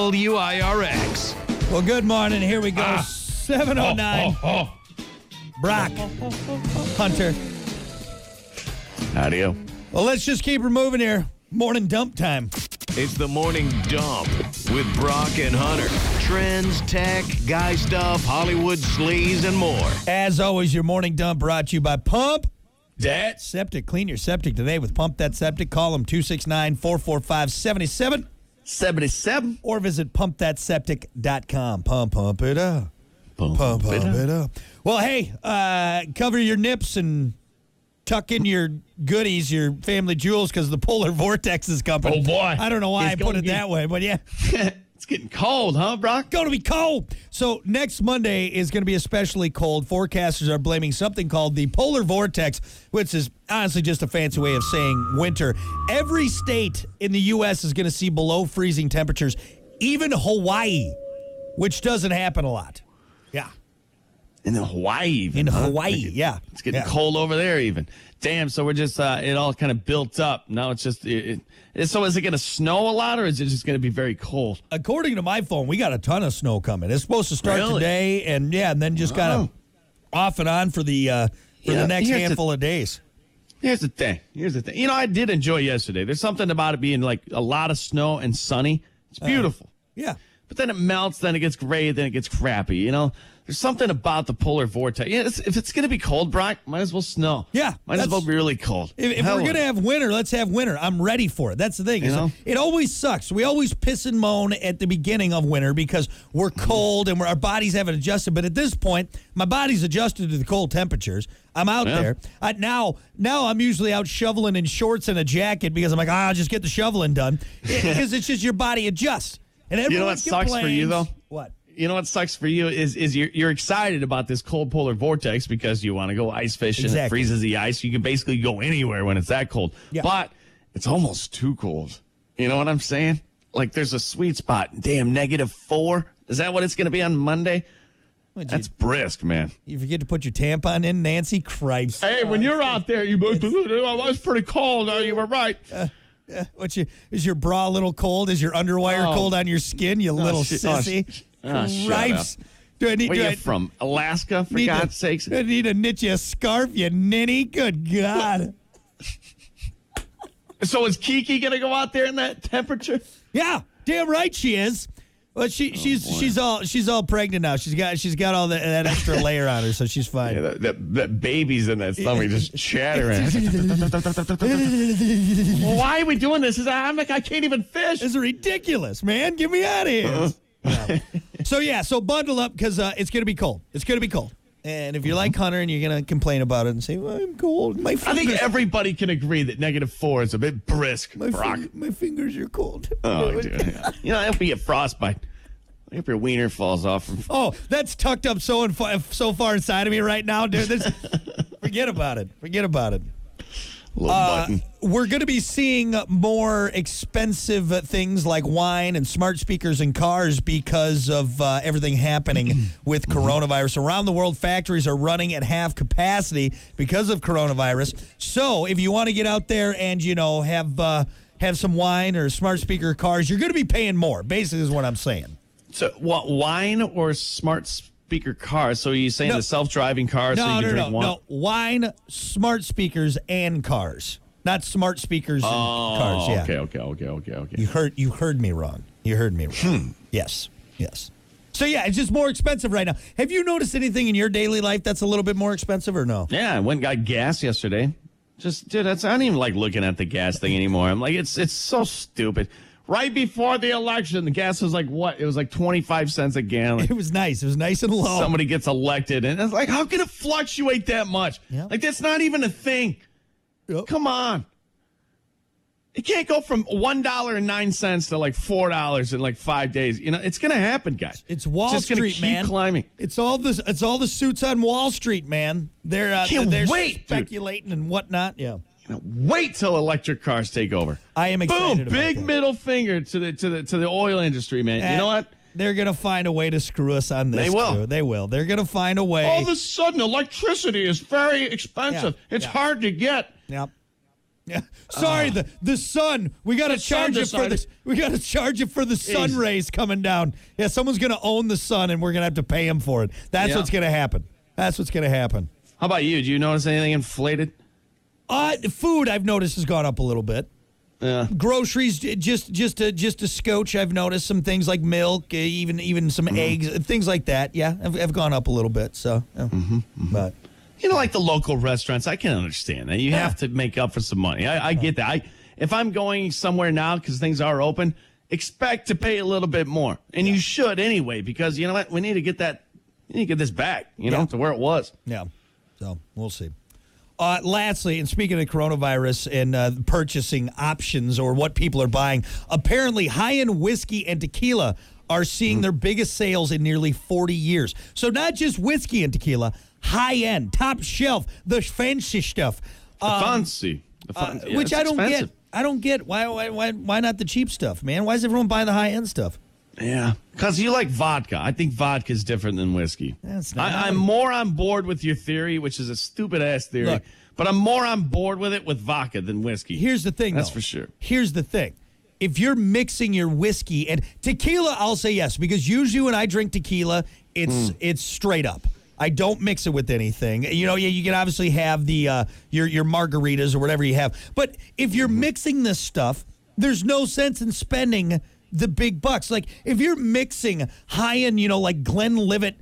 WIRX. Well, good morning. Here we go. 7:09. Brock. Hunter. Howdy-o. Well, let's just keep her moving here. Morning dump time. It's the Morning Dump with Brock and Hunter. Trends, tech, guy stuff, Hollywood sleaze, and more. As always, your morning dump brought to you by Pump That Septic. Clean your septic today with Pump That Septic. Call them 269-445-77. 77. Or visit pumpthatseptic.com. Pump it up. Pump it up. Well, hey, cover your nips and tuck in your goodies, your family jewels, because the polar vortex is coming. Oh, boy. I don't know why It's I put gonna it get- that way, but yeah. It's getting cold, huh, Brock? Going to be cold. So next Monday is going to be especially cold. Forecasters are blaming something called the polar vortex, which is honestly just a fancy way of saying winter. Every state in the U.S. is going to see below freezing temperatures, even Hawaii, which doesn't happen a lot. Yeah. In Hawaii even. In huh? Hawaii, yeah. It's getting Yeah. cold over there even. Damn, so we're just, it all kind of built up. Now it's just, so is it going to snow a lot or is it just going to be very cold? According to my phone, we got a ton of snow coming. It's supposed to start Really? today, and then just kind of off and on for the next here's handful of days. Here's the thing. You know, I did enjoy yesterday. There's something about it being like a lot of snow and sunny. It's beautiful. Yeah. But then it melts, then it gets gray, then it gets crappy, you know? There's something about the polar vortex. Yeah, if it's going to be cold, Brock, might as well snow. Yeah, Might as well be really cold. If Hell we're with going to it. have winter, let's have winter. I'm ready for it. That's the thing. You know? It always sucks. We always piss and moan at the beginning of winter because we're cold and our bodies haven't adjusted. But at this point, my body's adjusted to the cold temperatures. I'm out there. Now I'm usually out shoveling in shorts and a jacket because I'm like, I'll just get the shoveling done. Because it's just your body adjusts. And You know everyone what sucks for you, though? What? You know what sucks for you is you're excited about this cold polar vortex because you want to go ice fishing. Exactly. It freezes the ice. You can basically go anywhere when it's that cold. Yeah. But it's almost too cold. You know what I'm saying? Like there's a sweet spot. Damn, -4. Is that what it's going to be on Monday? That's brisk, man. You forget to put your tampon in, Nancy? Christ. Hey, when you're out there, it was pretty cold. You were right. Is your bra a little cold? Is your underwire cold on your skin, you little sissy? Shut Cripes. Do I need Where do you I from? Alaska, for need God's to, sakes. I need to knit you a scarf, you ninny. Good God. So is Kiki going to go out there in that temperature? Yeah, damn right she is. Well, she's all pregnant now. She's got all that extra layer on her, so she's fine. Yeah, that baby's in that stomach just chattering. Why are we doing this? I'm like, I can't even fish. This is ridiculous, man. Get me out of here. Yeah. So bundle up because it's going to be cold. It's going to be cold. And if you're like Hunter and you're going to complain about it and say, well, I'm cold. I think everybody can agree that -4 is a bit brisk, Brock. my fingers are cold. Oh, dude. You know, if you get frostbite, if your wiener falls off. Oh, that's tucked up so far inside of me right now, dude. Forget about it. Little button. We're going to be seeing more expensive things like wine and smart speakers in cars because of everything happening with coronavirus. Around the world, factories are running at half capacity because of coronavirus. So if you want to get out there and, have some wine or smart speaker cars, you're going to be paying more, basically is what I'm saying. So, what, wine or smart speaker cars? So, are you saying the self-driving cars so you can drink wine? No. Wine, smart speakers, and cars. Not smart speakers and cars. Yeah. Okay. You heard me wrong. Yes. So, yeah, it's just more expensive right now. Have you noticed anything in your daily life that's a little bit more expensive or no? Yeah, I went and got gas yesterday. Dude, I don't even like looking at the gas thing anymore. I'm like, it's so stupid. Right before the election, the gas was like what? It was like 25 cents a gallon. It was nice. It was nice and low. Somebody gets elected, and it's like, how can it fluctuate that much? Yeah. Like, that's not even a thing. Yep. Come on. It can't go from $1.09 to like $4 in like 5 days. You know, it's going to happen, guys. It's Wall just gonna Street, keep man. Climbing. It's all the suits on Wall Street, man. They're wait, speculating and whatnot. Yeah. Wait till electric cars take over. I am excited Boom! about Big that. middle finger to the oil industry, man. You know what? They're gonna find a way to screw us on this. They will. Too. They will. They're gonna find a way. All of a sudden, electricity is very expensive. Yeah, It's yeah. hard to get. Yep. Yeah. Sorry, the sun. We got to charge it for this. We got to charge it for the sun rays coming down. Yeah, someone's going to own the sun, and we're going to have to pay him for it. That's what's going to happen. That's what's going to happen. How about you? Do you notice anything inflated? Food I've noticed has gone up a little bit. Yeah. Groceries, just a scotch. I've noticed some things like milk, even some eggs, things like that. Yeah, have gone up a little bit. So, but. Like the local restaurants, I can understand that. You have to make up for some money. I get that. If I'm going somewhere now because things are open, expect to pay a little bit more. And you should anyway, because you know what? We need to get this back, to where it was. Yeah. So we'll see. Lastly, and speaking of coronavirus and purchasing options or what people are buying, apparently high-end whiskey and tequila are seeing their biggest sales in nearly 40 years. So not just whiskey and tequila, high-end, top shelf, the fancy stuff. Which I don't get. I don't get. Why not the cheap stuff, man? Why is everyone buying the high-end stuff? Yeah, because you like vodka. I think vodka is different than whiskey. I'm more on board with your theory, which is a stupid-ass theory, but I'm more on board with it with vodka than whiskey. Here's the thing, That's for sure. Here's the thing. If you're mixing your whiskey and tequila, I'll say yes, because usually when I drink tequila, it's straight up. I don't mix it with anything. You can obviously have the your margaritas or whatever you have. But if you're mixing this stuff, there's no sense in spending the big bucks. Like if you're mixing high-end, like Glenlivet,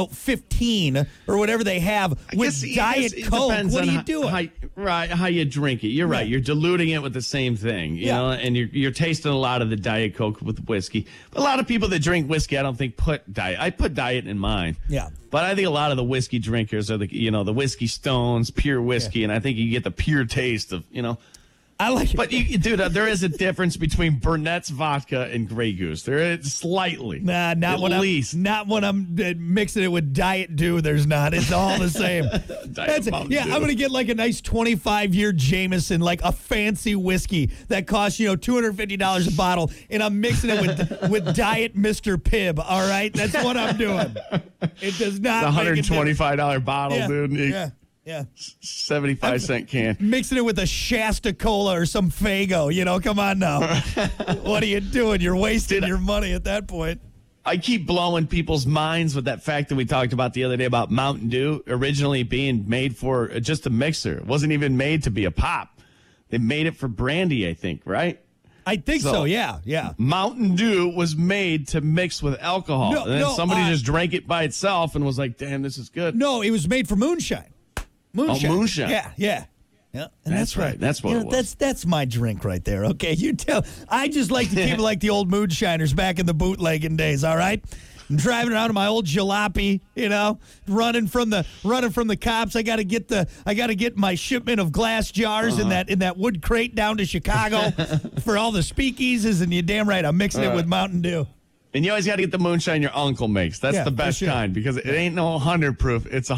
15 or whatever they have with Diet Coke, what are you doing? How you drink it. You're right. You're diluting it with the same thing, you know, and you're tasting a lot of the Diet Coke with whiskey. But a lot of people that drink whiskey, I don't think put diet. I put diet in mine. Yeah. But I think a lot of the whiskey drinkers are the whiskey stones, pure whiskey, and I think you get the pure taste of, I like it. But, dude, there is a difference between Burnett's vodka and Grey Goose. There is slightly. Nah, not when I'm mixing it with Diet Dew. There's not. It's all the same. I'm going to get like a nice 25-year Jameson, like a fancy whiskey that costs, $250 a bottle, and I'm mixing it with Diet Mr. Pibb, all right? That's what I'm doing. It does not make a $125 bottle, dude. Yeah. 75-cent can. Mixing it with a Shasta Cola or some Faygo. Come on now. What are you doing? You're wasting your money at that point. I keep blowing people's minds with that fact that we talked about the other day about Mountain Dew originally being made for just a mixer. It wasn't even made to be a pop. They made it for brandy, I think, right? I think so, yeah. Mountain Dew was made to mix with alcohol. And then somebody just drank it by itself and was like, damn, this is good. No, it was made for moonshine. Moonshine. Oh, moonshine. Yeah. And that's right. That's what it was. That's my drink right there. Okay, you tell. I just like to keep it like the old moonshiners back in the bootlegging days. All right, I'm driving around in my old jalopy, running from the cops. I got to get my shipment of glass jars in that wood crate down to Chicago for all the speakeasies. And you're damn right, I'm mixing it with Mountain Dew. And you always got to get the moonshine your uncle makes. That's the best kind because it ain't no 100 proof. It's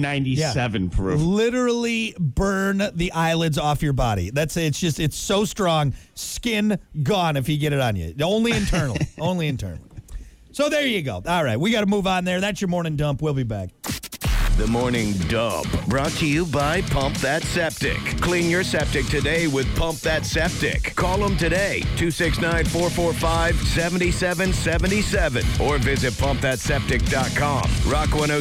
197 proof. Literally burn the eyelids off your body. It's so strong. Skin gone if you get it on you. Only internally. Only internally. So there you go. All right. We got to move on there. That's your morning dump. We'll be back. The Morning Dump, brought to you by Pump That Septic. Clean your septic today with Pump That Septic. Call them today, 269-445-7777, or visit pumpthatseptic.com. Rock 102.